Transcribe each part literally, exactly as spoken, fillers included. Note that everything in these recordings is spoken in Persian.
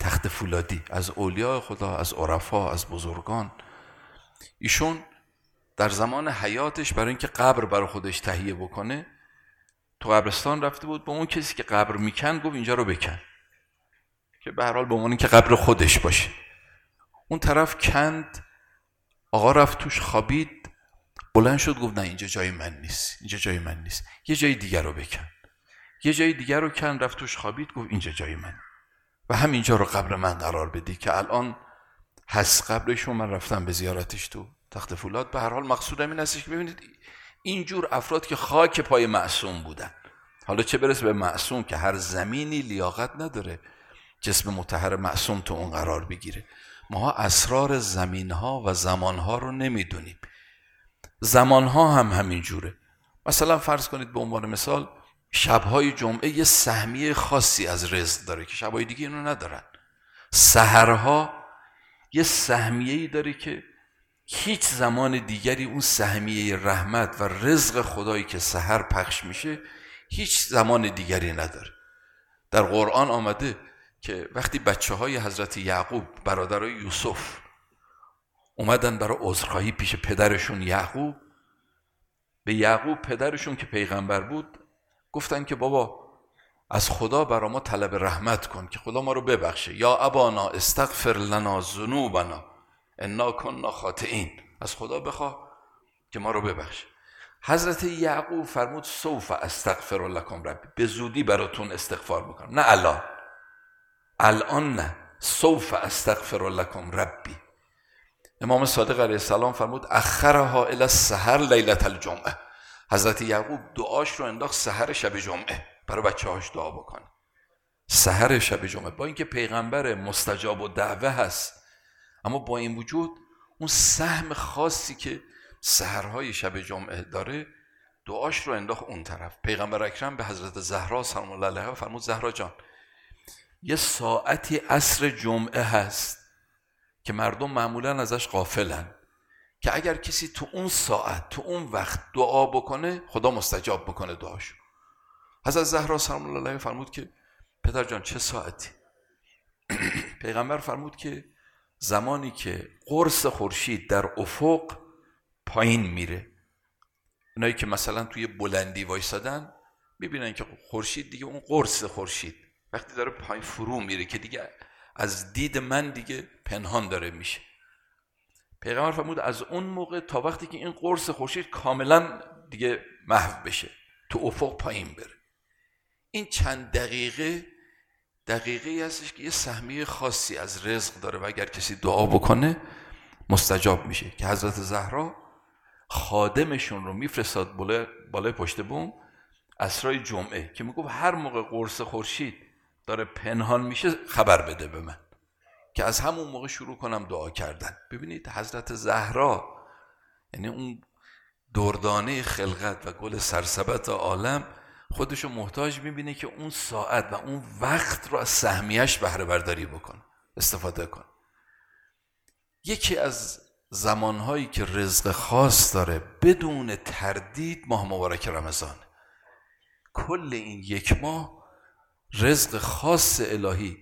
تخت فولادی، از اولیاء خدا، از عرفا، از بزرگان. ایشون در زمان حیاتش برای اینکه قبر برای خودش تهیه بکنه تو قبرستان رفته بود، به اون کسی که قبر میکن گفت اینجا رو بکن، که به هر حال به عنوان که قبر خودش باشه. اون طرف کند، آقا رفت توش خوابید، بلند شد گفت نه اینجا جای من نیست، اینجا جای من نیست، یه جای دیگر رو بکن. یه جای دیگر رو کن، رفت توش خوابید، گفت اینجا جای من و همینجا رو قبر من قرار بدی که الان هست قبرشون، من رفتم به زیارتش تو تخت فولاد. به هر حال مقصودم این هستش که ببینید اینجور افراد که خاک پای معصوم بودن، حالا چه برسه به معصوم که هر زمینی لیاقت نداره جسم مطهر معصوم تو اون قرار بگیره. ما اسرار زمینها و زمانها رو نمیدونیم. زمانها هم همین جوره. مثلا فرض کنید به عنوان مثال شبهای جمعه یه سهمیه خاصی از رزق داره که شبهای دیگه اینو ندارن. سحرها یه سهمیه‌ای داره که هیچ زمان دیگری اون سهمیه رحمت و رزق خدایی که سحر پخش میشه هیچ زمان دیگری نداره. در قرآن آمده که وقتی بچه های حضرت یعقوب برادرای یوسف اومدن برای عذرخواهی پیش پدرشون یعقوب، به یعقوب پدرشون که پیغمبر بود گفتن که بابا از خدا برای ما طلب رحمت کن که خدا ما رو ببخشه. یا ابانا استغفر لنا ذنوبنا انا کنا خاطئین، از خدا بخواه که ما رو ببخشه. حضرت یعقوب فرمود سوف استغفر لکم ربی، به زودی براتون استغفار میکنم، نه الان، الان نه، سوف استغفر لکم ربی. امام صادق علیه السلام فرمود اخرها الی السحر لیلة الجمعه، حضرت یعقوب دعاش رو انداخت سحر شب جمعه برای بچه هاش دعا بکنه. سحر شب جمعه، با اینکه پیغمبر مستجاب و دعوه هست، اما با این وجود اون سهم خاصی که سحرهای شب جمعه داره دعاش رو انداخت اون طرف. پیغمبر اکرم به حضرت زهرا سلام الله علیها فرمود زهرا جان یه ساعتی عصر جمعه هست که مردم معمولا ازش غافلن، که اگر کسی تو اون ساعت تو اون وقت دعا بکنه خدا مستجاب بکنه دعاشو. حضرت زهرا سلام الله علیها فرمود که پدر جان چه ساعتی؟ پیغمبر فرمود که زمانی که قرص خورشید در افق پایین میره، اونایی که مثلا توی بلندی وایسادن میبینن که خورشید دیگه، اون قرص خورشید وقتی داره پایین فرو میره که دیگه از دید من دیگه پنهان داره میشه. پیغمبر فرمود از اون موقع تا وقتی که این قرص خورشید کاملا دیگه محو بشه تو افق پایین بره، این چند دقیقه دقیقه هستش که یه سهمیه خاصی از رزق داره و اگر کسی دعا بکنه مستجاب میشه. که حضرت زهرا خادمشون رو میفرستاد بالای بالای پشت بوم عصرهای جمعه که میگفت هر موقع قرص خورشید داره پنهان میشه خبر بده به من که از همون موقع شروع کنم دعا کردن. ببینید حضرت زهرا یعنی اون دردانه خلقت و گل سرسبت عالم خودشو محتاج میبینه که اون ساعت و اون وقت رو از سهمیش بهره برداری بکنه، استفاده کنه. یکی از زمانهایی که رزق خاص داره بدون تردید ماه مبارک رمضان. کل این یک ماه رزق خاص الهی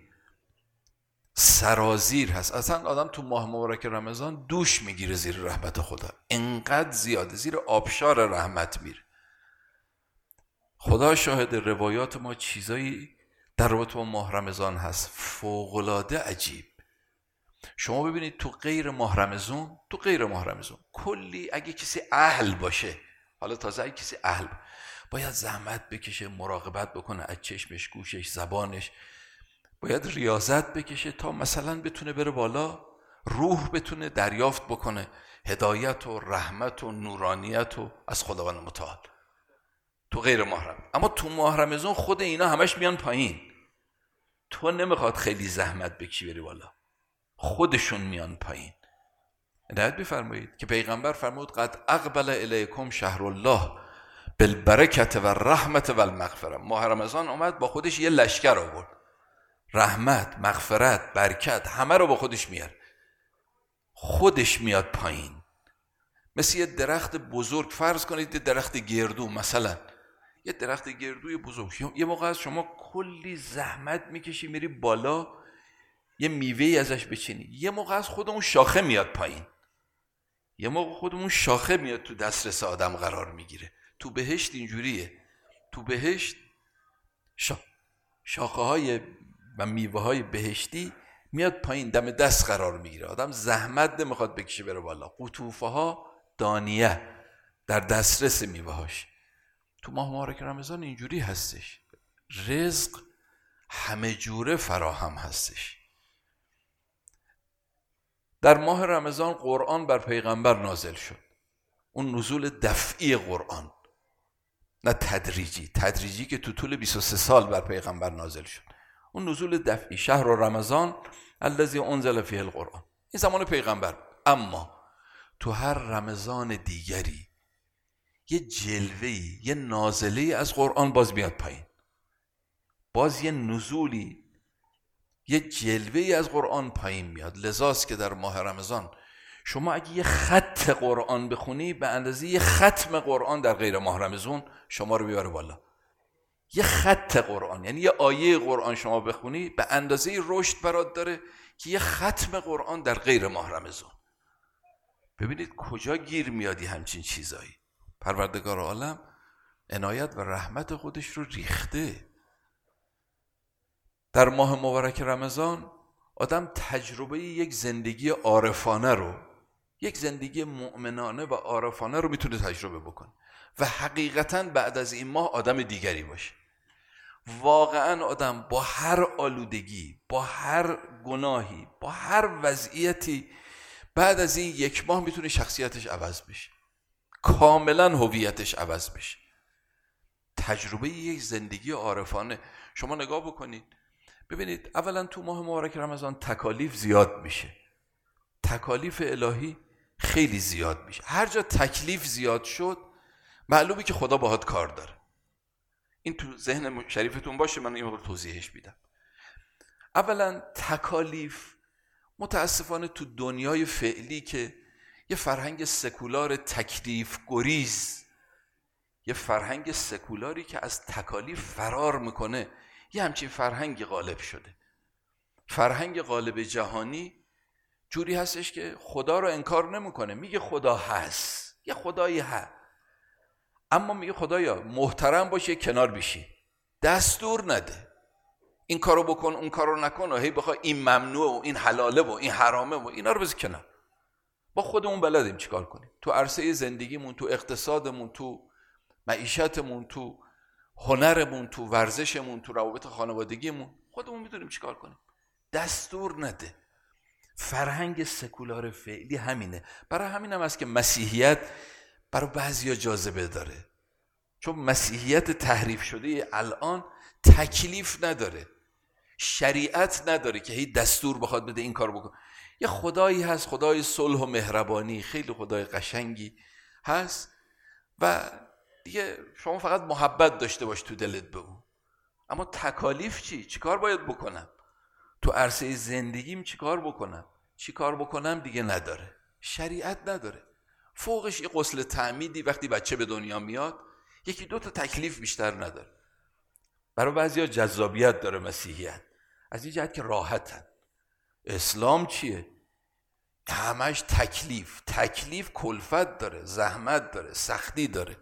سرازیر هست. اصلا آدم تو ماه مبارک رمضان دوش میگیره زیر رحمت خدا، انقدر زیاده، زیر آبشار رحمت میره. خدا شاهد روایات ما چیزایی در رابطه با ماه رمضان هست فوق‌العاده عجیب. شما ببینید تو غیر ماه رمضان تو غیر ماه رمضان کلی اگه کسی اهل باشه، حالا تازه اگه کسی اهل باید زحمت بکشه، مراقبت بکنه از چشمش، گوشش، زبانش، باید ریاضت بکشه تا مثلا بتونه بره بالا، روح بتونه دریافت بکنه هدایت و رحمت و نورانیت و از خداوند متعال تو غیر ماه رمضان. اما تو ماه رمضان خود اینا همش میان پایین، تو نمیخواد خیلی زحمت بکشی بری بالا، خودشون میان پایین. عنایت بفرمایید که پیغمبر فرمود قد اقبل الیکم شهر الله بالبرکت و رحمت و المغفره. ماه رمضان اومد با خودش یه لشکر آورد، رحمت، مغفرت، برکت، همه رو با خودش میاره، خودش میاد پایین. مثل یه درخت بزرگ، فرض کنید یه درخت گردو، مثلا یه درخت گردوی بزرگ، یه موقع از شما کلی زحمت میکشی میری بالا، یه میوه‌ای ازش بچینی، یه موقع از خودمون شاخه میاد پایین، یه موقع خودمون شاخه میاد تو دسترس آدم قرار میگیره. تو بهشت اینجوریه، تو بهشت شا... شاخه های و میوه های بهشتی میاد پایین، دم دست قرار میگیره، آدم زحمت نمیخواد بکشه بره بالا. قطوفه ها دانیه در دسترس میوه هاش. تو ماه مبارک رمضان اینجوری هستش، رزق همه جوره فراهم هستش. در ماه رمضان قرآن بر پیغمبر نازل شد، اون نزول دفعی قرآن، نه تدریجی. تدریجی که تو طول بیست و سه سال بر پیغمبر نازل شد، اون نزول دفعی. شهر رمضان الذی انزل فیه القرآن، این زمان پیغمبر. اما تو هر رمضان دیگری یه جلوه‌ای، یه نازله‌ای از قرآن باز میاد پایین، باز یه نزولی، یه جلوه‌ای از قرآن پایین میاد. لذاست که در ماه رمضان شما اگه یه خط قرآن بخونی، به اندازه یه ختم قرآن در غیر ماه رمضان شما رو بیاره بالا. یه خط قرآن یعنی یه آیه قرآن شما بخونی، به اندازه رشد برات داره که یه ختم قرآن در غیر ماه رمضان. ببینید کجا گیر میادی همچین چیزایی. پروردگار عالم عنایت و رحمت خودش رو ریخته. در ماه مبارک رمضان آدم تجربه یک زندگی عارفانه رو، یک زندگی مؤمنانه و عارفانه رو میتونه تجربه بکنه و حقیقتاً بعد از این ماه آدم دیگری باشه. واقعاً آدم با هر آلودگی، با هر گناهی، با هر وضعیتی، بعد از این یک ماه میتونه شخصیتش عوض بشه، کاملاً هویتش عوض بشه. تجربه یک زندگی عارفانه. شما نگاه بکنید ببینید، اولا تو ماه مبارک رمضان تکالیف زیاد میشه، تکالیف الهی خیلی زیاد میشه. هر جا تکلیف زیاد شد معلومه که خدا باهات کار داره. این تو ذهن شریفتون باشه، من این مقدار توضیحش میدم. اولا تکالیف متاسفانه تو دنیای فعلی که یه فرهنگ سکولار تکلیف گریز، یه فرهنگ سکولاری که از تکالیف فرار میکنه، یه همچین فرهنگی غالب شده. فرهنگ غالب جهانی جوری هستش که خدا رو انکار نمیکنه، میگه خدا هست، یه خدایی هست، اما میگه خدایا محترم باشه کنار بشی، دستور نده این کارو بکن اون کارو نکن و هی بخوای این ممنوع و این حلاله و این حرامه و اینا رو بذار کنار. با خودمون بلدیم چیکار کنیم تو عرصه زندگیمون، تو اقتصادمون، تو معیشتمون، تو هنرمون، تو ورزشمون، تو روابط خانوادگیمون، خودمون میدونیم چیکار کنیم. دستور نده. فرهنگ سکولار فعلی همینه. برای همین هم است که مسیحیت برای بعضیا جاذبه داره، چون مسیحیت تحریف شده الان تکلیف نداره، شریعت نداره که هی دستور بخواد بده این کار بکن. یه خدایی هست، خدای صلح و مهربانی، خیلی خدای قشنگی هست و دیگه شما فقط محبت داشته باش تو دلت به او. اما تکالیف چی؟ چی کار باید بکنم؟ تو عرصه زندگیم چی کار بکنم؟ چی کار بکنم دیگه نداره. شریعت نداره. فوقش یه غسل تعمیدی وقتی بچه به دنیا میاد، یکی دو تا تکلیف بیشتر نداره. برای بعضیا جذابیت داره مسیحیت، از این جهت که راحتن. اسلام چیه؟ همش تکلیف. تکلیف کلفت داره، زحمت داره، سختی داره،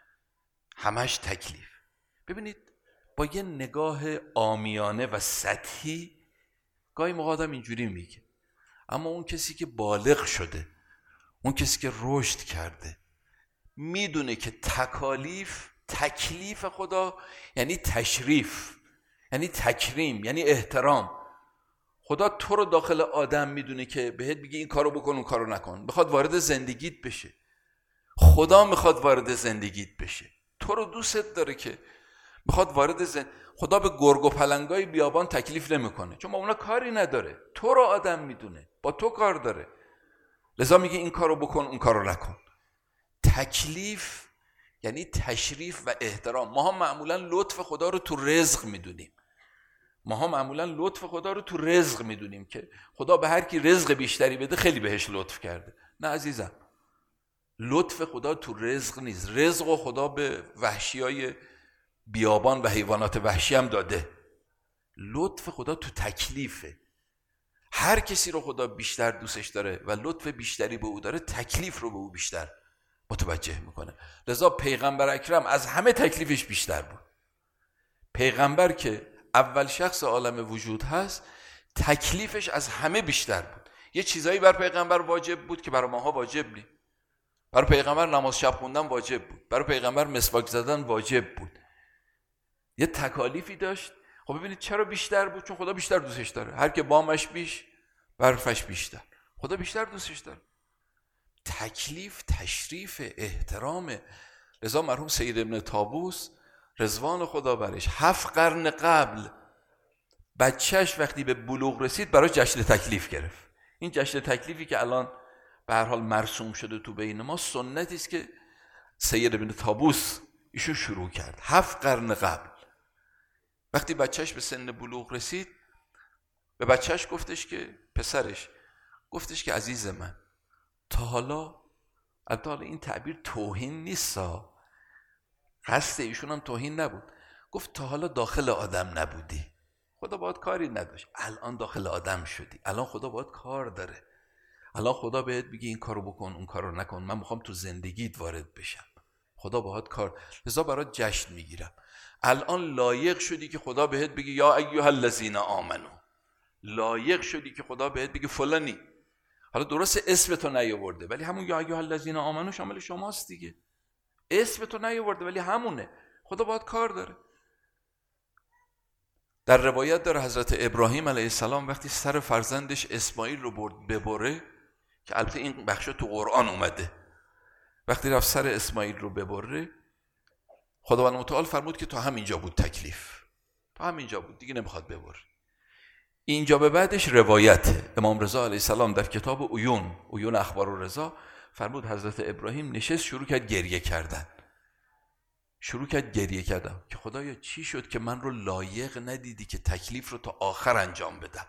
همش تکلیف. ببینید با یه نگاه عامیانه و سطحی گاهی موقع آدم اینجوری میگه، اما اون کسی که بالغ شده، اون کسی که رشد کرده، میدونه که تکالیف، تکلیف خدا یعنی تشریف، یعنی تکریم، یعنی احترام. خدا تو رو داخل آدم میدونه که بهت میگه این کارو بکن اون کارو نکن، میخواد وارد زندگیت بشه. خدا میخواد وارد زندگیت بشه، تو رو دوست داره که میخواد وارد زندگی. خدا به گرگ و پلنگای بیابان تکلیف نمیکنه، چون با اونا کاری نداره. تو رو آدم میدونه، با تو کار داره، لذا میگه این کارو بکن اون کارو نکن. تکلیف یعنی تشریف و احترام. ما هم معمولا لطف خدا رو تو رزق میدونیم. ما هم معمولا لطف خدا رو تو رزق میدونیم که خدا به هر کی رزق بیشتری بده خیلی بهش لطف کرده. نه عزیزم، لطف خدا تو رزق نیست. رزق و خدا به وحشیای بیابان و حیوانات وحشی هم داده. لطف خدا تو تکلیفه. هر کسی رو خدا بیشتر دوستش داره و لطف بیشتری به او داره، تکلیف رو به او بیشتر متوجه میکنه. لذا پیغمبر اکرم از همه تکلیفش بیشتر بود. پیغمبر که اول شخص عالم وجود هست، تکلیفش از همه بیشتر بود. یه چیزایی بر پیغمبر واجب بود که برای ماها واجب نیست. برای پیغمبر نماز شب خوندن واجب بود، برای پیغمبر مسواک زدن واجب بود. یه تکالیفی داشت. خب ببینید چرا بیشتر بود؟ چون خدا بیشتر دوستش داره. هر که بامش بیش، برفش بیشتر. خدا بیشتر دوستش داره. تکلیف، تشریف، احترام. لذا مرحوم سید ابن طاووس رضوان خدا برش هفت قرن قبل بچهش وقتی به بلوغ رسید براش جشن تکلیف گرفت. این جشن تکلیفی که الان به هر حال مرسوم شده تو بین ما، سنتی است که سید ابن طاووس ایشون شروع کرد هفت قرن قبل. وقتی بچهش به سن بلوغ رسید، به بچهش گفتش که پسرش گفتش که عزیز من، تا حالا البته این تعبیر توهین نیست، قصد ایشون هم توهین نبود، گفت تا حالا داخل آدم نبودی، خدا باید کاری نداشت، الان داخل آدم شدی، الان خدا باید کار داره، الان خدا بهت بگی این کارو بکن اون کارو نکن، من میخوام تو زندگیت وارد بشم، خدا باید کار، لذا برات جشن میگیرم. الان لایق شدی که خدا بهت بگی یا ایها الذین آمنو، لایق شدی که خدا بهت بگی فلانی. حالا درست اسم تو نیاورده ولی همون یا ایها الذین آمنو شامل شماست دیگه. اسم تو نیاورده ولی همونه. خدا باید کار داره. در روایت داره حضرت ابراهیم علیه السلام وقتی سر فرزندش اسماعیل رو برد ببره، که البته این بخشا تو قرآن اومده، وقتی رفت سر اسماعیل رو ببره، خداوند متعال فرمود که تو همینجا بود تکلیف، تو همینجا بود دیگه، نمیخواد ببره. اینجا به بعدش روایت امام رضا علیه السلام در کتاب عیون عیون اخبار و رضا فرمود حضرت ابراهیم نشست شروع کرد گریه کردن، شروع کرد گریه کردن که خدایا چی شد که من رو لایق ندیدی که تکلیف رو تا آخر انجام بدم؟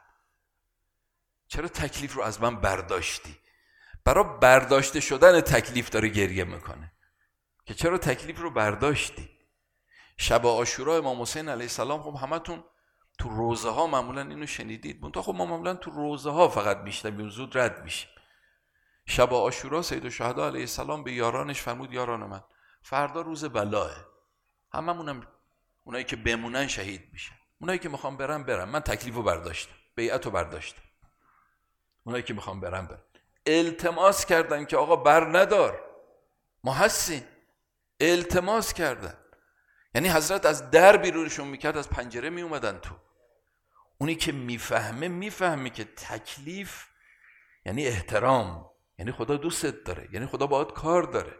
چرا تکلیف رو از من برداشتی؟ برای برداشته شدن تکلیف داره گریه میکنه که چرا تکلیف رو برداشتی. شب عاشورا امام حسین علیه السلام، خب همتون تو روزه ها معمولا اینو شنیدید، منتها خب ما معمولا تو روزه ها فقط میشنویم، زود رد میشیم. شب عاشورا سید الشهدا علیه السلام به یارانش فرمود یاران من، فردا روز بلاه، هممونم اونایی که بمونن شهید میشن، اونایی که میخوام برن برن، من تکلیفو برداشتم، بیعتو برداشتم، اونایی که میخوام برن برن. التماس کردن که آقا بر ندار، ما هستیم. التماس کردن، یعنی حضرت از در بیرونشون میکرد، از پنجره میومدن تو. اونی که میفهمه میفهمه که تکلیف یعنی احترام، یعنی خدا دوستت داره، یعنی خدا باهات کار داره.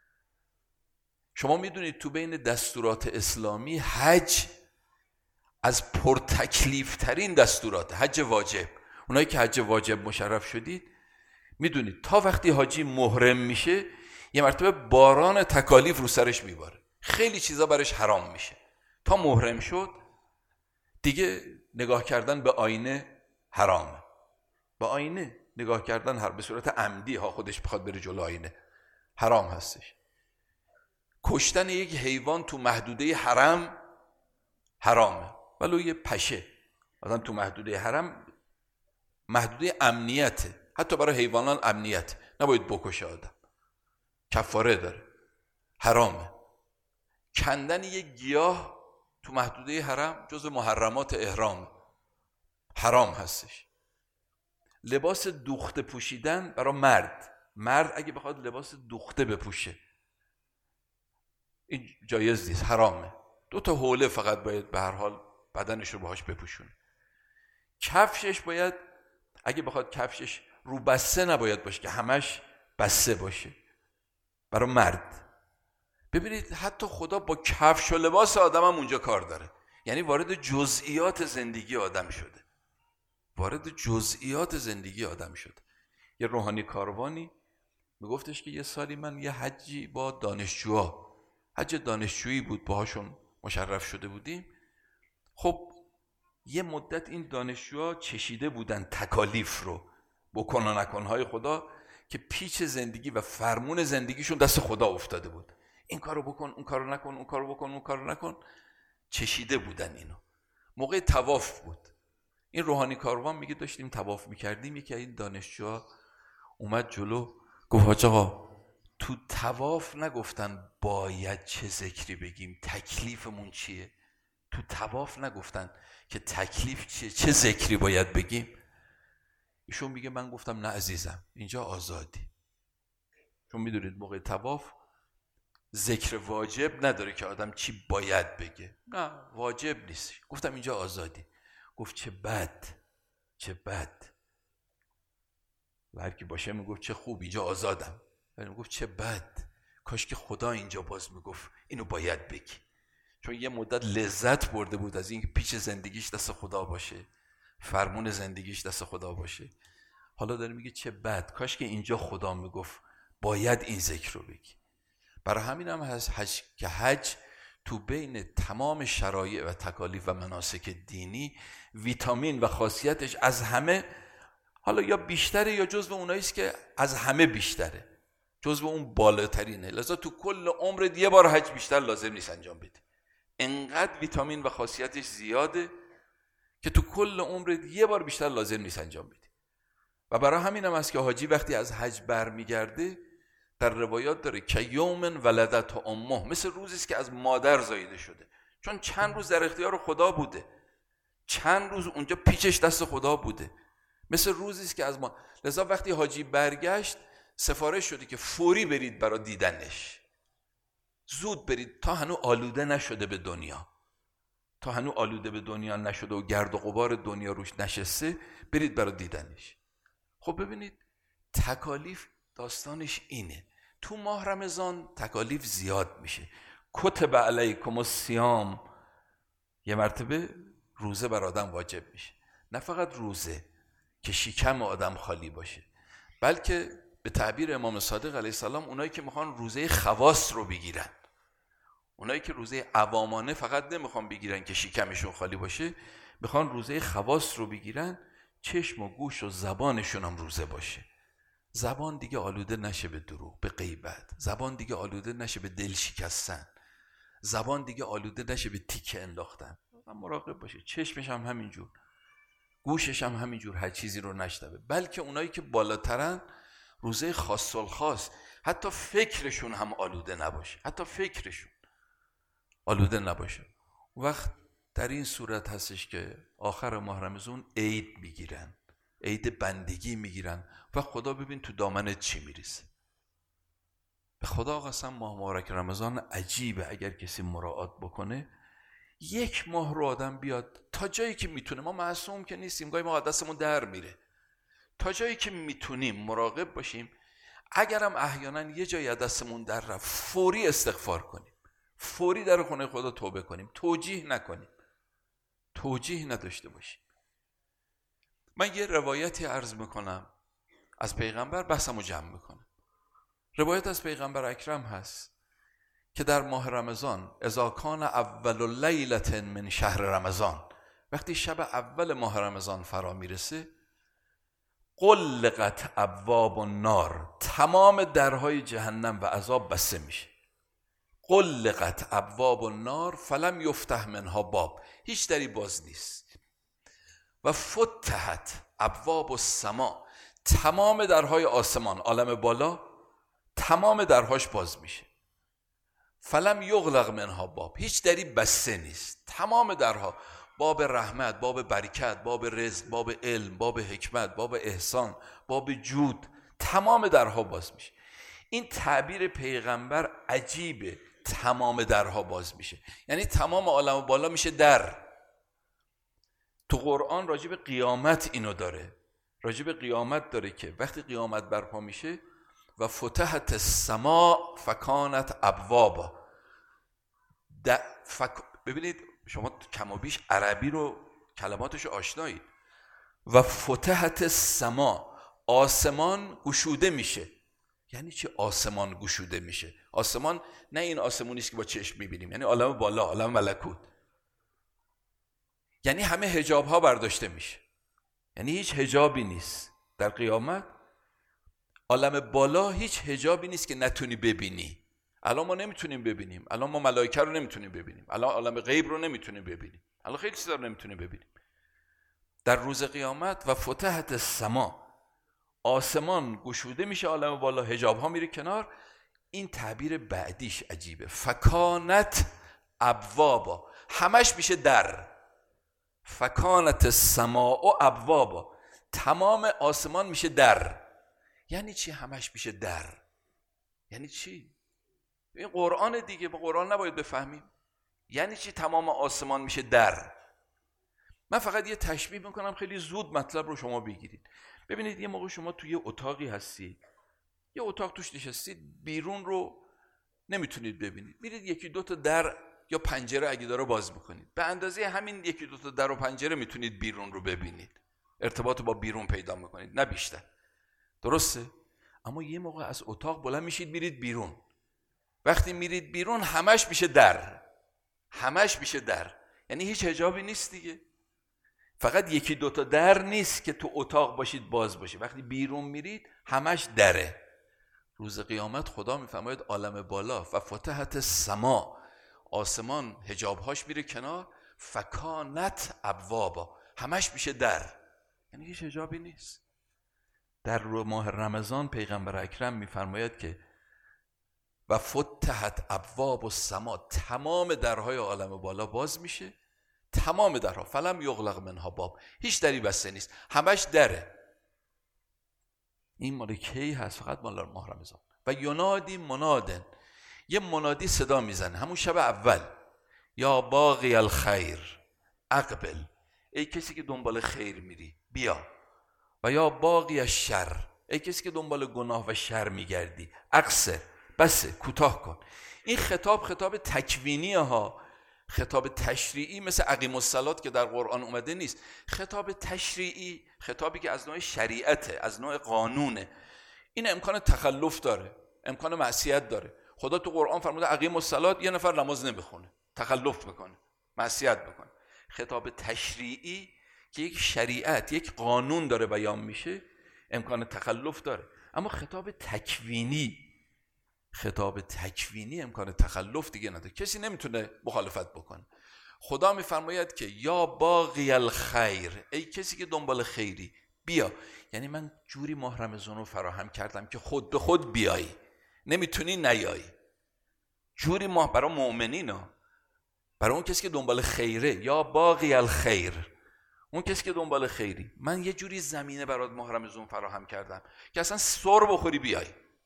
شما میدونید تو بین دستورات اسلامی حج از پرتکلیف ترین دستورات، حج واجب. اونایی که حج واجب مشرف شدید میدونید تا وقتی حاجی محرم میشه یه مرتبه باران تکالیف رو سرش میباره، خیلی چیزا برش حرام میشه. تا محرم شد دیگه نگاه کردن به آینه حرامه، به آینه نگاه کردن هر به صورت عمدی ها، خودش بخواد بره جلو آینه، حرام هستش. کشتن یک حیوان تو محدوده حرم حرامه، ولو یه پشه مثلا تو محدوده حرم، محدوده امنیته، حتی برای حیوانان امنیت، نباید بکشه آدم، کفاره داره، حرامه. کندن یک گیاه تو محدوده حرم جزو محرمات احرام، حرام هستش. لباس دوخته پوشیدن برای مرد، مرد اگه بخواد لباس دوخته بپوشه این جایز نیست، حرامه. دو تا حوله فقط باید به هر حال بدنش رو باهاش بپوشونه. کفشش باید اگه بخواد کفشش رو بسته نباید باشه که همش بسته باشه برای مرد. ببینید حتی خدا با کفش و لباس آدم هم اونجا کار داره، یعنی وارد جزئیات زندگی آدم شده، وارد جزئیات زندگی آدم شده. یه روحانی کاروانی میگفتش که یه سالی من یه حجی با دانشجوها، حج دانشجویی بود، باهاشون مشرف شده بودیم. خب یه مدت این دانشجوها چشیده بودن تکالیف رو، بکن و نکنهای خدا، که پیچ زندگی و فرمون زندگیشون دست خدا افتاده بود. این کارو بکن، اون کارو نکن، اون کارو بکن، اون کارو نکن. چشیده بودن اینو. موقع طواف بود، این روحانی کاروان میگه داشتیم طواف میکردیم، یکی این دانشجوها اومد جلو گفت حاج آقا تو طواف نگفتن باید چه ذکری بگیم، تکلیفمون چیه؟ تو طواف نگفتن که تکلیف چیه، چه ذکری باید بگیم؟ ایشون میگه من گفتم نه عزیزم، اینجا آزادی. چون میدونید موقع طواف ذکر واجب نداره که آدم چی باید بگه، نه واجب نیست. گفتم اینجا آزادی. گفت چه بد، چه بد. و هر کی باشه میگفت چه خوب، اینجا آزادم. ولی میگفت چه بد، کاش که خدا اینجا باز میگفت اینو باید بگی. چون یه مدت لذت برده بود از این پیچ زندگیش دست خدا باشه، فرمون زندگیش دست خدا باشه. حالا داره میگه چه بد، کاش که اینجا خدا میگفت باید این ذکر رو بگی. برای همین هم هست حج که حج تو بین تمام شرایع و تکالیف و مناسک دینی ویتامین و خاصیتش از همه، حالا یا بیشتره یا جزو اونایی است که از همه بیشتره، جزو اون بالاترینه. لذا تو کل عمرت یه بار حج بیشتر لازم نیست انجام بدی. انقدر ویتامین و خاصیتش زیاده که تو کل عمرت یه بار بیشتر لازم نیست انجام بدی. و برای همین هم است که حاجی وقتی از حج برمیگرده در روایات داره که یوم ولدت امه، مثل روزی است که از مادر زاییده شده. چون چند روز در اختیار خدا بوده، چند روز اونجا پیچش دست خدا بوده، مثل روزی است که از ما. لذا وقتی حاجی برگشت سفارش شده که فوری برید برای دیدنش، زود برید تا هنو آلوده نشده به دنیا، تا هنو آلوده به دنیا نشده و گرد و غبار دنیا روش نشسته، برید برای دیدنش. خب ببینید تکالیف داستانش اینه. تو ماه رمضان تکالیف زیاد میشه. کتب علیکم الصیام، یه مرتبه روزه بر آدم واجب میشه. نه فقط روزه که شکم آدم خالی باشه، بلکه به تعبیر امام صادق علیه السلام اونایی که میخوان روزه خواص رو بگیرن، اونایی که روزه عوامانه فقط نمیخوان بگیرن که شکمشون خالی باشه، میخوان روزه خواص رو بگیرن، چشم و گوش و زبانشون هم روزه باشه. زبان دیگه آلوده نشه به دروغ، به غیبت. زبان دیگه آلوده نشه به دل شکستن. زبان دیگه آلوده نشه به تیکه انداختن. مراقب باشه. چشمش هم همینجور، گوشش هم همینجور هر چیزی رو نشنوه. بلکه اونایی که بالاترن روزه خاص الخاص حتی فکرشون هم آلوده نباشه، حتی فکرشون آلوده نباشه. وقت در این صورت هستش که آخر ماه رمضان عید میگیرن، عید بندگی میگیرن و خدا ببین تو دامنت چی میریزه. به خدا قسم ماه مبارک رمضان عجیبه. اگر کسی مراعات بکنه یک ماه رو آدم بیاد تا جایی که میتونه، ما معصوم که نیستیم، گاهی ما دستمون در میره، تا جایی که میتونیم مراقب باشیم. اگرم احیانا یه جایی از دستمون در رفت فوری استغفار کنیم، فوری در خونه خدا توبه کنیم، توجیه نکنیم، توجیه نداشته باشیم. من یه روایتی عرض میکنم از پیغمبر، بحثمو جمع میکنم. روایت از پیغمبر اکرم هست که در ماه رمضان اذا کان اول لیلة من شهر رمضان، وقتی شب اول ماه رمضان فرا میرسه، غلقت ابواب النار، تمام درهای جهنم و عذاب بسته میشه. غلقت ابواب النار فلم یفتح منها باب، هیچ دری باز نیست. و فتحت ابواب السما، تمام درهای آسمان، عالم بالا، تمام درهاش باز میشه. فلم یغلق منها باب، هیچ دری بسته نیست، تمام درها، باب رحمت، باب برکت، باب رزق، باب علم، باب حکمت، باب احسان، باب جود، تمام درها باز میشه. این تعبیر پیغمبر عجیبه، تمام درها باز میشه، یعنی تمام عالم بالا میشه در. تو قرآن راجع به قیامت اینو داره، راجع به قیامت داره که وقتی قیامت برپا میشه و فتحت السما فکانت ابوابا. فک... ببینید شما کم و بیش عربی رو کلماتش آشنایید. و فتحت السما، آسمان گشوده میشه. یعنی چی آسمان گشوده میشه؟ آسمان نه این آسمونی است که با چشم میبینیم، یعنی عالم بالا، عالم ملکوت، یعنی همه حجاب ها برداشته میشه، یعنی هیچ حجابی نیست در قیامت. عالم بالا هیچ حجابی نیست که نتونی ببینی. الان ما نمیتونیم ببینیم، الان ما ملائکه رو نمیتونیم ببینیم، الان عالم غیب رو نمیتونیم ببینیم، الان خیلی چیزا رو نمیتونیم ببینیم. در روز قیامت و فتحت السما، آسمان گشوده میشه، عالم بالا، حجاب ها میره کنار. این تعبیر بعدیش عجیبه، فکانت ابوابا، همش میشه در. فکانت السماء ابوابا، تمام آسمان میشه در. یعنی چی همش میشه در؟ یعنی چی؟ این قرآن دیگه، با قرآن نباید بفهمیم. یعنی چی تمام آسمان میشه در؟ من فقط یه تشبیه میکنم خیلی زود مطلب رو شما بگیرید. ببینید یه موقع شما توی یه اتاقی هستید، یه اتاق توش نشستید، بیرون رو نمیتونید ببینید، میرید یکی دو تا در یا پنجره اگه داره باز میکنید. به اندازه همین یکی دو تا در و پنجره میتونید بیرون رو ببینید، ارتباط با بیرون پیدا میکنید، نه بیشتر. درسته؟ اما یه موقع از اتاق بلند میشید میرید بیرون. وقتی میرید بیرون همش میشه در، همش میشه در. یعنی هیچ حجابی نیست دیگه. فقط یکی دو تا در نیست که تو اتاق باشید باز باشه، وقتی بیرون میرید همش دره. روز قیامت خدا میفرماید عالم بالا و فتحت السما، آسمان حجابهاش میره کنار، فکانت ابوابا، همش میشه در. یعنی هیچ حجابی نیست. در ماه رمضان پیغمبر اکرم میفرماید که و فتحت ابواب السما، تمام درهای عالم بالا باز میشه، تمام درها، فلم یغلق منها باب، هیچ دری بسته نیست، همش دره. این مال کی هست؟ فقط مال ماه رمضان. و ینادی منادن، یه منادی صدا میزنه همون شب اول، یا باقی الخیر اقبل، ای کسی که دنبال خیر میری بیا. و یا باقی الشر، ای کسی که دنبال گناه و شر میگردی اقصر، بسه، کوتاه کن. این خطاب خطاب تکوینی ها، خطاب تشریعی مثل اقیم الصلاة که در قرآن اومده نیست. خطاب تشریعی، خطابی که از نوع شریعته، از نوع قانونه. این امکان تخلف داره، امکان معصیت داره. خدا تو قرآن فرموده اقیم الصلاة، یه نفر نماز نمیخونه، تخلف میکنه، معصیت میکنه. خطاب تشریعی که یک شریعت، یک قانون داره بیان میشه، امکان تخلف داره. اما خطاب تکوینی، خطاب تکوینی امکان تخلف دیگه نداره، کسی نمیتونه مخالفت بکنه. خدا میفرماید که یا باقی الخیر، ای کسی که دنبال خیری بیا. یعنی من جوری ماه رمضان رو فراهم کردم که خود به خود بیایی، نمیتونی نیایی. جوری ماه برای مؤمنین ها، برای اون کسی که دنبال خیره، یا باقی الخیر، اون کسی که دنبال خیری. من یه جوری زمینه برات ماه رمضان فراهم کردم که اصلا سر بخوری بیای،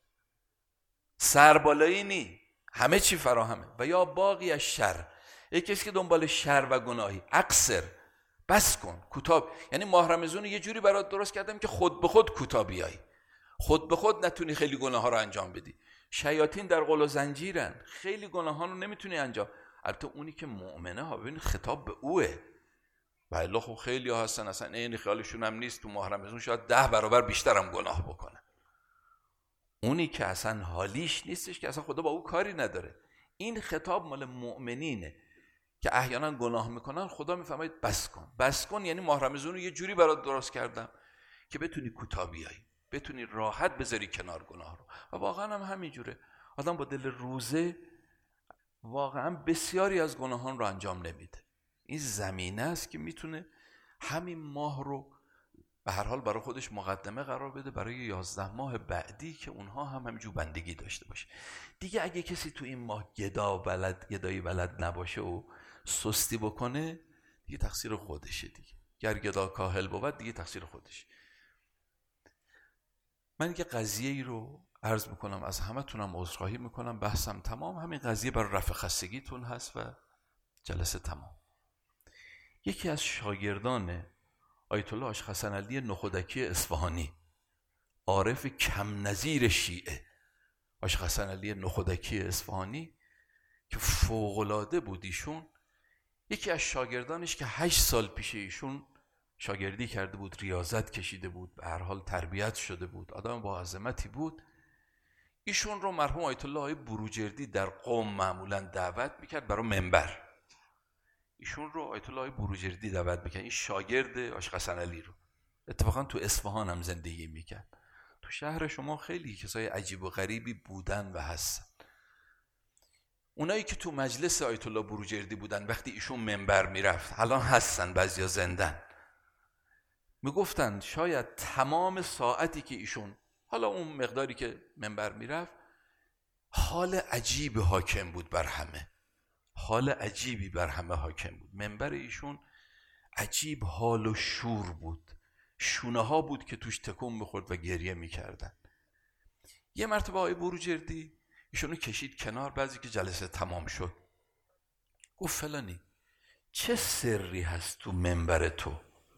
سربالایی نی، همه چی فراهمه. و یا باقی الشر، یه کسی که دنبال شر و گناهی اقصر، بس کن، کوتاه. یعنی ماه رمضان یه جوری برات درست کردم که خود به خود کوتاه بیای، خود به خود نتونی خیلی گناه ها رو انجام بدی. شیاطین در قل و زنجیرن، خیلی گناه ها رو نمیتونی انجام. البته اونی که مؤمنه ها، ببین خطاب به اوه. و الا خب خیلی ها هستن اصلا این خیالشون هم نیست تو ماه رمضان شاید ده برابر بیشتر هم گناه بکنن. اونی که اصلا حالیش نیستش که اصلا خدا با او کاری نداره. این خطاب مال مؤمنینه که احیانا گناه میکنن. خدا میفرماید بس کن، بس کن. یعنی ماه رمضان رو یه جوری برات درست کردم که بتونی کوتاه بیایی، بتونی راحت بذاری کنار گناه رو. و واقعا هم همینجوره. آدم با دل روزه واقعا بسیاری از گناهان رو انجام نمیده. این زمینه است که میتونه همین ماه رو به هر حال برای خودش مقدمه قرار بده برای یازده ماه بعدی که اونها هم همینجور بندگی داشته باشه. دیگه اگه کسی تو این ماه گدا بلد، گدایی بلد نباشه و سستی بکنه، دیگه تقصیر خودشه دیگه. گر گدا کاهل بود دیگه تقصیر خودش. من یه قضیه ای رو عرض میکنم، از همه تونم عذرخواهی میکنم، بحثم تمام. همین قضیه برای رفع خستگیتون هست و جلسه تمام. یکی از شاگردان آیت الله حاج حسن علی نخودکی اصفهانی، عارف کم نظیر شیعه، حاج حسن علی نخودکی اصفهانی که فوق‌العاده بود، ایشون یکی از شاگردانش که هشت سال پیش ایشون شاگردی کرده بود، ریاضت کشیده بود، به هر حال تربیت شده بود، آدم با عظمتی بود. ایشون رو مرحوم آیت الله بروجردی در قم معمولا دعوت میکرد برای منبر. ایشون رو آیت الله بروجردی دعوت میکرد، این شاگرد حاج حسن علی رو. اتفاقا تو اصفهان هم زندگی میکرد. تو شهر شما خیلی کسای عجیب و غریبی بودن و هستن. اونایی که تو مجلس آیت الله بروجردی بودن وقتی ایشون منبر میرفت، الان هستن، بعضیا زندن. میگفتند شاید تمام ساعتی که ایشون، حالا اون مقداری که منبر میرفت، حال عجیبی حاکم بود بر همه، حال عجیبی بر همه حاکم بود. منبر ایشون عجیب حال و شور بود، شونه ها بود که توش تکون میخورد و گریه میکردن. یه مرتبه آقای بروجردی ایشونو کشید کنار، بعضی که جلسه تمام شد، گفت فلانی چه سری هست تو منبر تو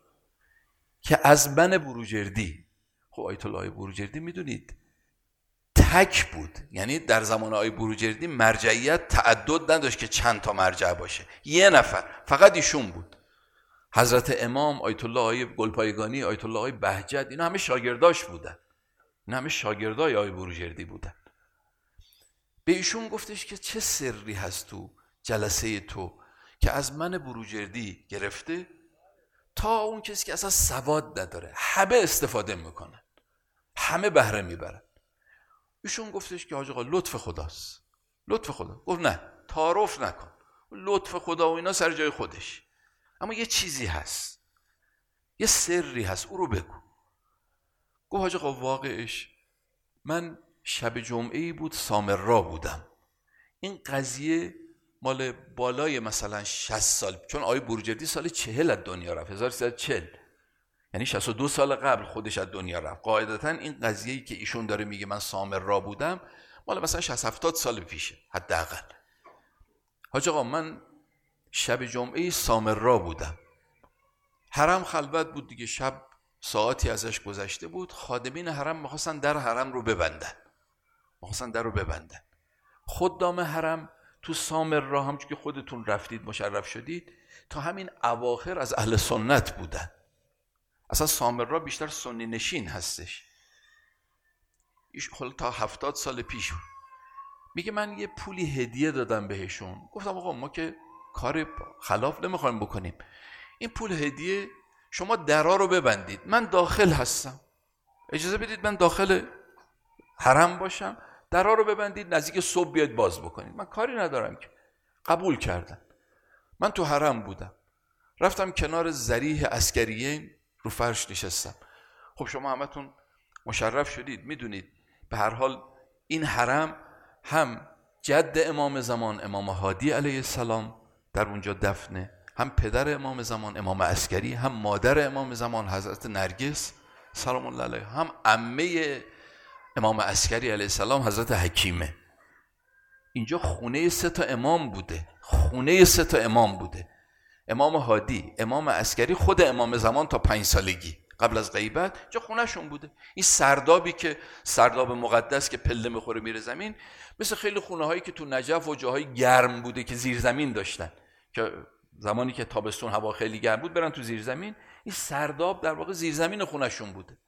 که از من بروجردی، خب آیت الله بروجردی میدونید تک بود، یعنی در زمان آقای بروجردی مرجعیت تعدد نداشت که چند تا مرجع باشه، یه نفر فقط ایشون بود. حضرت امام، آیت الله آقای گلپایگانی، آیت الله آقای بهجت، اینا همه شاگرداش بودن، اینا همه شاگردای آقای بروجردی بودن. به ایشون گفتش که چه سری هست تو جلسه تو که از من بروجردی گرفته تا اون کسی که اصلا سواد نداره همه استفاده میکنن، همه بهره میبرن. ایشون گفتش که حاج آقا لطف خداست، لطف خدا. گفت نه تعارف نکن، لطف خدا و اینا سر جای خودش، اما یه چیزی هست، یه سری هست، او رو بگو. گفت حاج آقا واقعش من شب جمعه‌ای بود سامرا بودم، این قضیه مال بالای مثلا شصت سال، چون آقای بروجردی سال چهل از دنیا رفت، هزار و سیصد و چهل، یعنی شصت و دو سال قبل خودش از دنیا رفت. قاعدتا این قضیه‌ای که ایشون داره میگه من سامرا بودم مال مثلا شصت هفتاد سال پیشه حداقل. حاج آقا من شب جمعه سامرا بودم، حرم خلوت بود دیگه، شب ساعتی ازش گذشته بود، خادمین حرم می‌خواستن در حرم رو ببندن، می‌خواستن در رو ببندن. خدام حرم تو سامرا همچون که خودتون رفتید مشرف شدید تا همین اواخر از اهل سنت بودن، اصلا سامرا بیشتر سنی نشین هستش. ایش خلا تا هفتاد سال پیش بود. میگه من یه پولی هدیه دادم بهشون، گفتم آقا ما که کار خلاف نمیخوایم بکنیم، این پول هدیه شما درا رو ببندید، من داخل هستم، اجازه بدید من داخل حرم باشم، درا رو ببندید نزدیک صبح بیاید باز بکنید، من کاری ندارم که. قبول کردن. من تو حرم بودم، رفتم کنار ذریح عسکریین رو فرش نشستم. خب شما همتون مشرف شدید، میدونید به هر حال این حرم هم جد امام زمان امام هادی علیه السلام در اونجا دفنه، هم پدر امام زمان امام عسکری، هم مادر امام زمان حضرت نرگس سلام الله علیها، هم عمه امام عسکری علیه السلام حضرت حکیمه. اینجا خونه سه تا امام بوده، خونه سه تا امام بوده، امام هادی، امام عسکری، خود امام زمان تا پنج سالگی قبل از غیبت جا خونه شون بوده. این سردابی که سرداب مقدس که پله میخوره میره زمین، مثل خیلی خونه هایی که تو نجف و جاهای گرم بوده که زیر زمین داشتن، که زمانی که تابستون هوا خیلی گرم بود برن تو زیر زمین، این سرداب در واقع زیر زمین خونه شون بوده.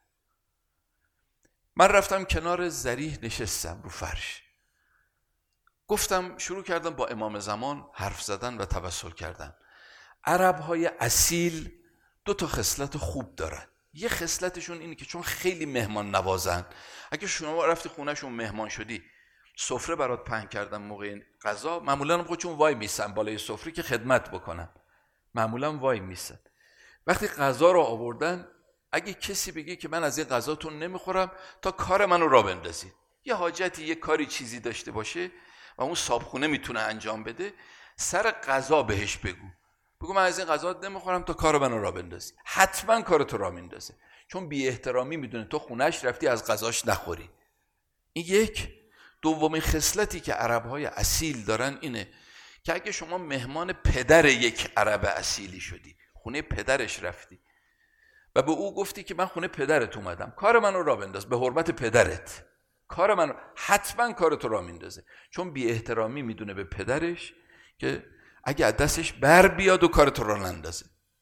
من رفتم کنار ذریح نشستم رو فرش، گفتم شروع کردم با امام زمان حرف زدن و توسل کردن. عرب های اصیل دو تا خصلت خوب دارن. یه خصلتشون اینه که چون خیلی مهمان نوازن، اگه شما رفتی خونهشون مهمان شدی، سفره برات پهن کردن موقع غذا، معمولا هم خودشون وای میسن بالای سفره که خدمت بکنن، معمولا وای میسن. وقتی غذا رو آوردن، اگه کسی بگه که من از این غذاتون نمیخورم تا کار منو را بندازید، یه حاجتی یه کاری چیزی داشته باشه و اون صابخونه میتونه انجام بده، سر غذا بهش بگو، بگو من از این غذا نمیخورم تا کار منو را بندازی، حتما کارتو را میندازه، چون بی احترامی میدونه تو خونهش رفتی از غذاش نخوری. این یک. دومین خصلتی که عربهای اصیل دارن اینه که اگه شما مهمان پدر یک عرب اصیلی شدی، خونه پدرش رفتی و به او گفتی که من خونه پدرت اومدم، کار منو را بنداز به حرمت پدرت، کار منو، حتما کارتو را میندازه، چون بی احترامی میدونه به پدرش که اگه از دستش بر بیاد و کارتو را نندازه.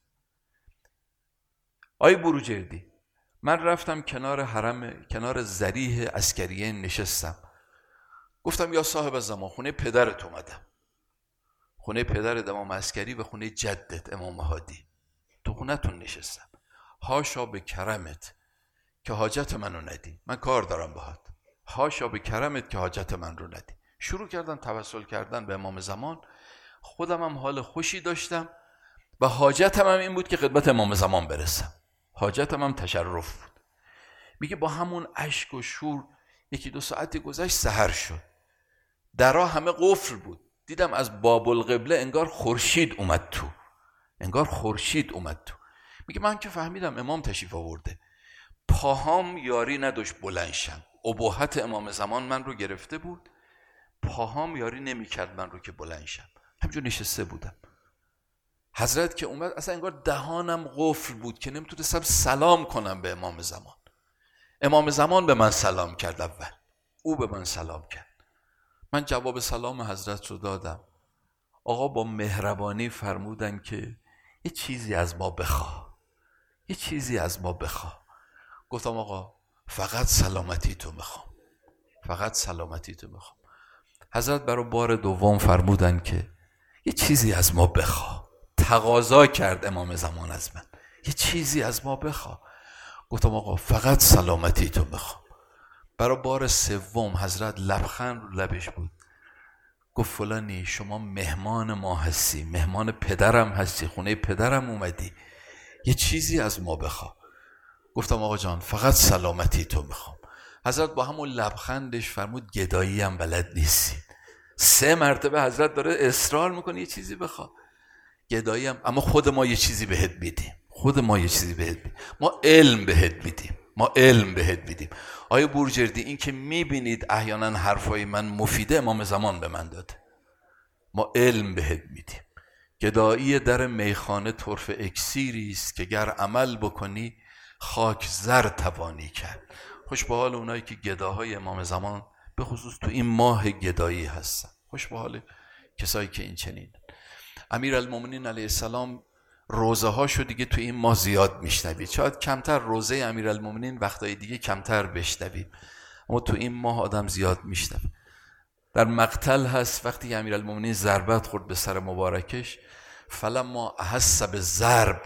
آی بروجردی، من رفتم کنار حرم، کنار ذریح عسکریه نشستم، گفتم یا صاحب زمان خونه پدرت اومدم، خونه پدرت امام عسکری و خونه جدت امام هادی، تو خونتون نشستم، هاشا به کرمت که حاجت منو ندی، من کار دارم باهات، هاشا به کرمت که حاجت من رو ندی. شروع کردم توسل کردن به امام زمان، خودم هم حال خوشی داشتم و حاجتم هم این بود که خدمت امام زمان برسم. حاجتم هم تشرف بود. میگه با همون اشک و شور یکی دو ساعتی گذشت، سحر شد، درها همه قفل بود. دیدم از باب القبله انگار خورشید اومد تو، انگار خورشید اومد تو. میگه من که فهمیدم امام تشریف آورده، پاهام یاری نداشت بلند شم. ابهت امام زمان من رو گرفته بود، پاهام یاری نمیکرد من رو که بلند شم، همینجور نشسته بودم. حضرت که اومد اصلا انگار دهانم قفل بود که نمیتونستم سلام کنم به امام زمان. امام زمان به من سلام کرد، اول او به من سلام کرد، من جواب سلام حضرت رو دادم. آقا با مهربانی فرمودن که یه چیزی از ما بخواه، یه چیزی از ما بخواه. گفتم آقا فقط سلامتی تو میخوام، فقط سلامتی تو میخوام. حضرت برای بار دوم فرمودن که یه چیزی از ما بخواه. تقاضا کرد امام زمان از من یه چیزی از ما بخواه. گفتم آقا فقط سلامتی تو میخوام. برای بار سوم حضرت لبخند رو لبش بود، گفت فلانی شما مهمان ما هستی، مهمان پدرم هستی، خونه پدرم اومدی، یه چیزی از ما بخواه. گفتم آقا جان فقط سلامتی تو میخوام. حضرت با همون لبخندش فرمود گدایی هم بلد نیستی. سه مرتبه حضرت داره اصرار میکنه یه چیزی بخواه. گدایی هم، اما خود ما یه چیزی بهت میدیم، خود ما یه چیزی بهت میدیم، ما علم بهت میدیم، ما علم بهت میدیم. آیا بورجردی این که میبینید احیانا حرفای من مفیده، امام زمان به من داده، ما علم بهت میدیم. گدایی در میخانه طرف اکسیری است که گر عمل بکنی خاک زر توانی کرد. خوش به حال اونایی که گداهای امام زمان به خصوص تو این ماه گدایی هستن، خوش به حال کسایی که این چنین. امیرالمومنین علیه السلام روزه هاشو دیگه تو این ماه زیاد میشنوید، شاید کمتر روزه امیرالمومنین وقتای دیگه کمتر بشنویم، اما تو این ماه آدم زیاد میشنوه. در مقتل هست وقتی امیرالمومنین ضربت خورد به سر مبارکش، فلما احس بالضرب،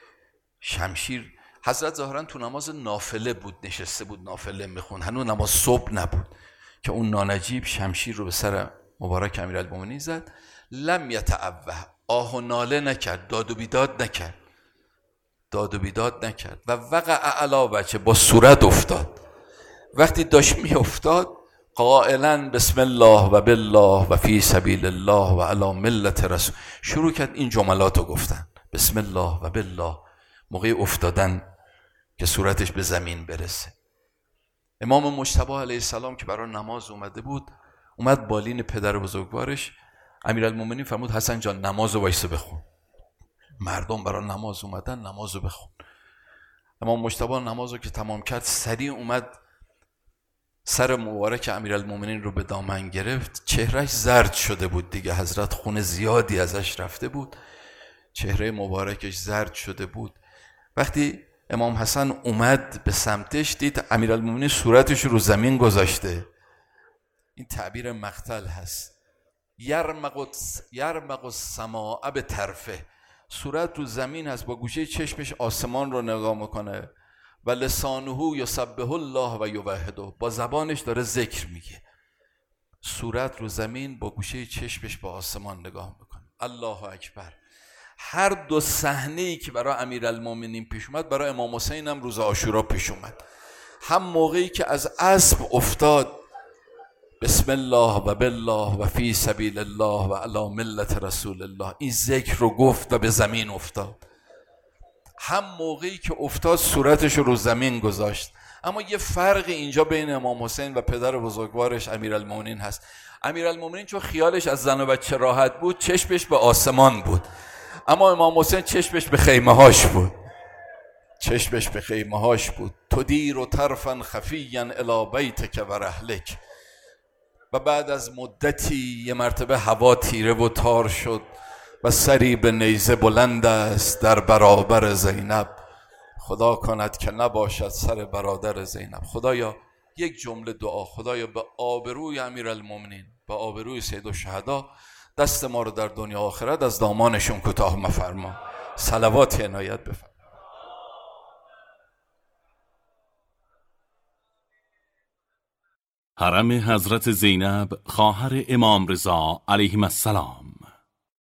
شمشیر، حضرت ظاهرا تو نماز نافله بود، نشسته بود نافله میخوند، هنوز نماز صبح نبود که اون نانجیب شمشیر رو به سر مبارک امیرالمومنین زد. لم یتعوه، آه و ناله نکرد، داد و بیداد نکرد، داد و بیداد نکرد و وقع علا بچه با صورت افتاد. وقتی داشت می افتاد قائلا بسم الله و بالله و فی سبیل الله و علی ملت رسول، شروع کرد این جملات رو گفتن، بسم الله و بالله، موقع افتادن که صورتش به زمین برسه. امام مجتبی علیه السلام که برای نماز اومده بود، اومد بالین پدر بزرگوارش، امیرالمومنین فرمود حسن جان نماز رو وایسه بخون، مردم برای نماز اومدن، نماز رو بخون. امام مجتبی نماز رو که تمام کرد سریع اومد سر مبارک امیرالمومنین رو به دامن گرفت، چهرهش زرد شده بود دیگه، حضرت خون زیادی ازش رفته بود، چهره مبارکش زرد شده بود. وقتی امام حسن اومد به سمتش دید امیرالمومنین صورتش رو زمین گذاشته. این تعبیر مقتل هست، یرمق السماء به طرفه، صورت رو زمین هست، با گوشه چشمش آسمان رو نگاه میکنه و لسانه یسبح الله و یوحده، با زبانش داره ذکر میگه، صورت رو زمین، با گوشه چشمش با آسمان نگاه میکنه. الله اکبر. هر دو صحنه‌ای که برای امیرالمومنین پیش اومد برای امام حسین هم روز عاشورا پیش اومد. هم موقعی که از اسب افتاد بسم الله و بالله و فی سبیل الله و علی ملت رسول الله، این ذکر رو گفت و به زمین افتاد، هم موقعی که افتاد صورتش رو زمین گذاشت. اما یه فرق اینجا بین امام حسین و پدر بزرگوارش امیرالمومنین هست. امیرالمومنین چون خیالش از زن و بچه راحت بود، چشمش به آسمان بود، اما امام حسین چشمش به خیمه هاش بود، چشمش به خیمه هاش بود. تدیر و طرفا خفیا الی بیتک و رحلک. و بعد از مدتی یه مرتبه هوا تیره و تار شد و سری به نیزه بلند است در برابر زینب، خدا کند که نباشد سر برادر زینب. خدایا یک جمله دعا، خدایا به آبروی امیرالمومنین، به آبروی سید الشهدا، دست ما رو در دنیا آخرت از دامانشون کوتاه مفرما. صلوات عنایت بفرما. حرم حضرت زینب خواهر امام رضا علیه السلام